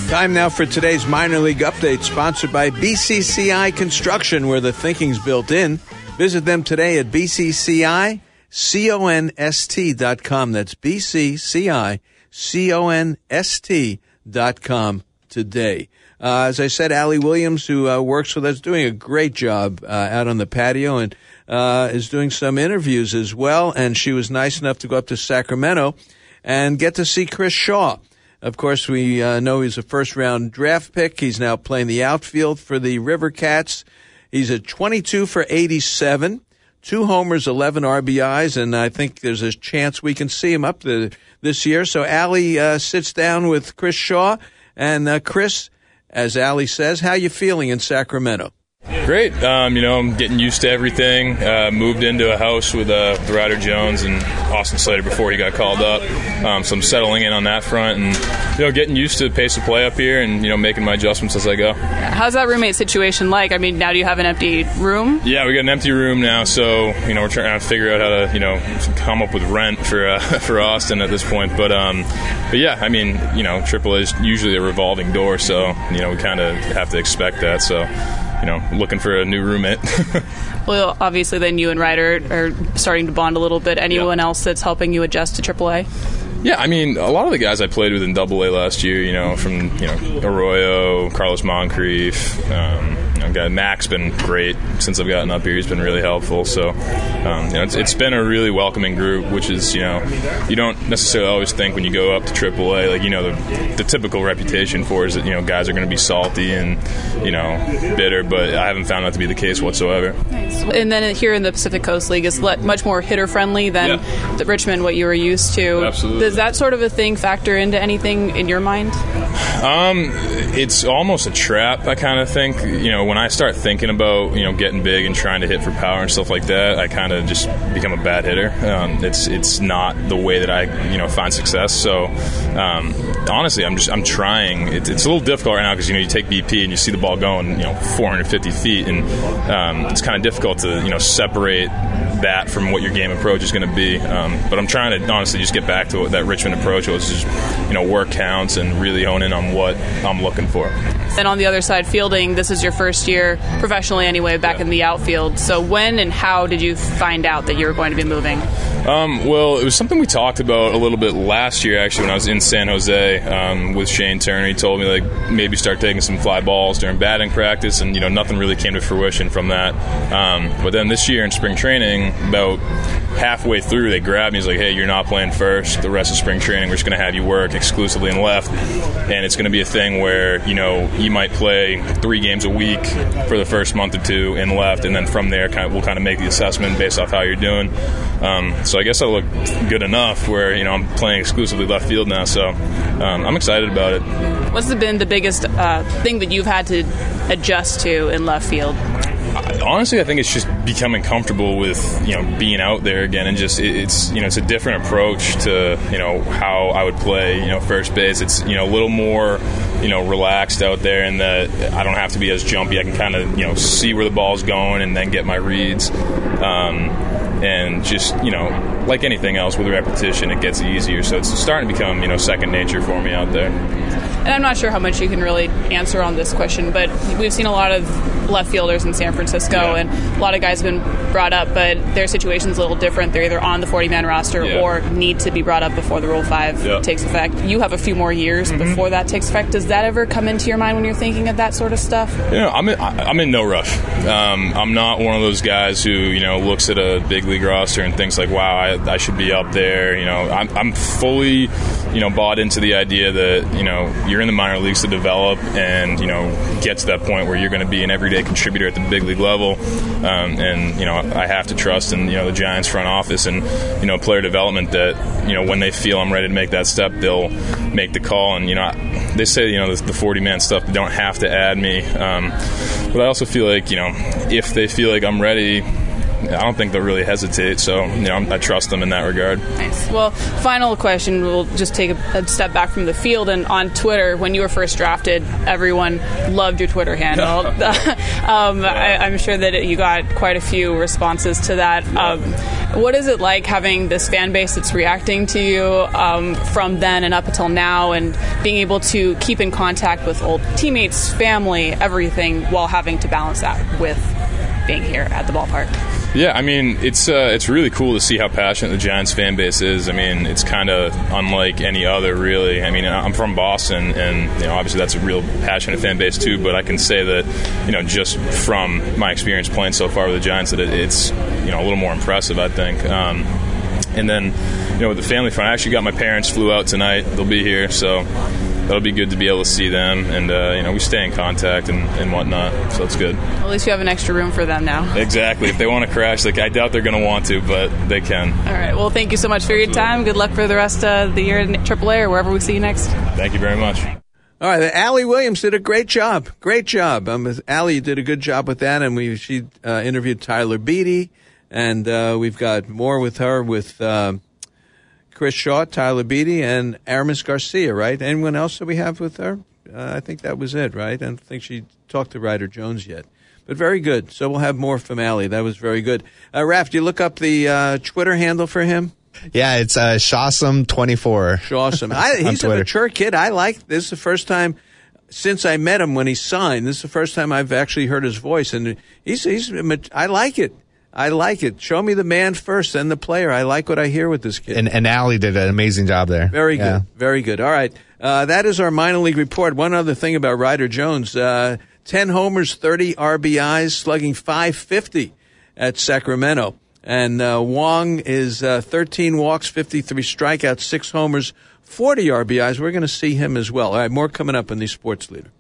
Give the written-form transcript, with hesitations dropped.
Time now for today's minor league update, sponsored by BCCI Construction, where the thinking's built in. Visit them today at bcciconst.com. That's bcciconst.com today. As I said, Allie Williams, who works with us, doing a great job out on the patio and is doing some interviews as well. And she was nice enough to go up to Sacramento and get to see Chris Shaw. Of course, we know he's a first-round draft pick. He's now playing the outfield for the River Cats. He's at 22 for 87, 2 homers, 11 RBIs, and I think there's a chance we can see him up this year. So Allie sits down with Chris Shaw. And Chris, as Allie says, how you feeling in Sacramento? Great. I'm getting used to everything. Moved into a house with Ryder Jones and Austin Slater before he got called up. So I'm settling in on that front and, getting used to the pace of play up here and, making my adjustments as I go. How's that roommate situation like? I mean, now do you have an empty room? Yeah, we got an empty room now, so, we're trying to figure out how to, come up with rent for Austin at this point. But yeah, I mean, AAA is usually a revolving door, so, we kind of have to expect that, so... looking for a new roommate. Well, obviously then you and Ryder are starting to bond a little bit. Anyone else that's helping you adjust to AAA? Yeah, I mean, a lot of the guys I played with in AA last year, from, Arroyo, Carlos Moncrief, Mac's been great since I've gotten up here. He's been really helpful. So, it's been a really welcoming group, which is, you don't necessarily always think when you go up to AAA, the typical reputation for is that, guys are going to be salty and, bitter, but I haven't found that to be the case whatsoever. Nice. And then here in the Pacific Coast League is much more hitter-friendly than the Richmond, what you were used to. Absolutely. Does that sort of a thing factor into anything in your mind? It's almost a trap, I kind of think. When I start thinking about, getting big and trying to hit for power and stuff like that, I kind of just become a bad hitter. It's not the way that I, find success. So, honestly, I'm trying. It's a little difficult right now because, you take BP and you see the ball going, 450 feet, and it's kind of difficult to, separate that from what your game approach is going to be. But I'm trying to honestly just get back to what that Richmond approach was, just, work counts and really hone in on what I'm looking for. And on the other side, fielding, this is your first year, professionally anyway, back in the outfield. So when and how did you find out that you were going to be moving? Well, it was something we talked about a little bit last year, actually, when I was in San Jose with Shane Turner. He told me, maybe start taking some fly balls during batting practice, and, nothing really came to fruition from that. But then this year in spring training, about halfway through, they grabbed me. He's like, hey, you're not playing first. The rest of spring training, we're just going to have you work exclusively in left. And it's going to be a thing where, you might play 3 games a week for the first month or 2 in left, and then from there we'll kind of make the assessment based off how you're doing. So I guess I look good enough where, I'm playing exclusively left field now, so I'm excited about it. What's been the biggest thing that you've had to adjust to in left field? Honestly, I think it's just becoming comfortable with, being out there again, and just it's a different approach to, how I would play, first base. It's, a little more, relaxed out there, and that I don't have to be as jumpy. I can kind of, see where the ball's going and then get my reads. And just, like anything else with repetition, it gets easier. So it's starting to become, second nature for me out there. And I'm not sure how much you can really answer on this question, but we've seen a lot of left fielders in San Francisco, and a lot of guys have been brought up, but their situation's a little different. They're either on the 40-man roster or need to be brought up before the Rule 5 takes effect. You have a few more years before that takes effect. Does that ever come into your mind when you're thinking of that sort of stuff? I'm in no rush. I'm not one of those guys who, looks at a big league roster and thinks like, wow, I should be up there. I'm fully, bought into the idea that, you're in the minor leagues to develop and, get to that point where you're going to be an everyday contributor at the big league level. And, I have to trust in, the Giants front office and, player development that, when they feel I'm ready to make that step, they'll make the call. And, they say, the 40-man stuff, they don't have to add me. But I also feel like, if they feel like I'm ready, I don't think they'll really hesitate. So, I trust them in that regard. Nice. Well, final question. We'll just take a step back from the field. And on Twitter, when you were first drafted, everyone loved your Twitter handle. I'm sure that you got quite a few responses to that. What is it like having this fan base that's reacting to you from then and up until now, and being able to keep in contact with old teammates, family, everything, while having to balance that with being here at the ballpark? Yeah, I mean, it's really cool to see how passionate the Giants fan base is. I mean, it's kind of unlike any other, really. I mean, I'm from Boston, and obviously that's a real passionate fan base too. But I can say that, just from my experience playing so far with the Giants, that it's a little more impressive, I think. And then, with the family front, I actually got my parents flew out tonight. They'll be here, so that'll be good to be able to see them. And, we stay in contact and whatnot, so it's good. At least you have an extra room for them now. Exactly. If they want to crash, I doubt they're going to want to, but they can. All right. Well, thank you so much for your time. Good luck for the rest of the year in AAA or wherever we see you next. Thank you very much. All right, Allie Williams did a great job. Great job. Allie did a good job with that, and she interviewed Tyler Beatty, and we've got more with her with Chris Shaw, Tyler Beatty, and Aramis Garcia, right? Anyone else that we have with her? I think that was it, right? I don't think she talked to Ryder Jones yet. But very good. So we'll have more from Allie. That was very good. Raph, do you look up the Twitter handle for him? Yeah, it's Shawsome24. Shawsome. He's a mature kid. I like this. Is the first time since I met him when he signed. This is the first time I've actually heard his voice, and I like it. I like it. Show me the man first, then the player. I like what I hear with this kid. And Allie did an amazing job there. Very good. Very good. All right. That is our minor league report. One other thing about Ryder Jones. 10 homers, 30 RBIs, slugging .550 at Sacramento. And Wong is 13 walks, 53 strikeouts, 6 homers, 40 RBIs. We're going to see him as well. All right, more coming up in the Sports Leader.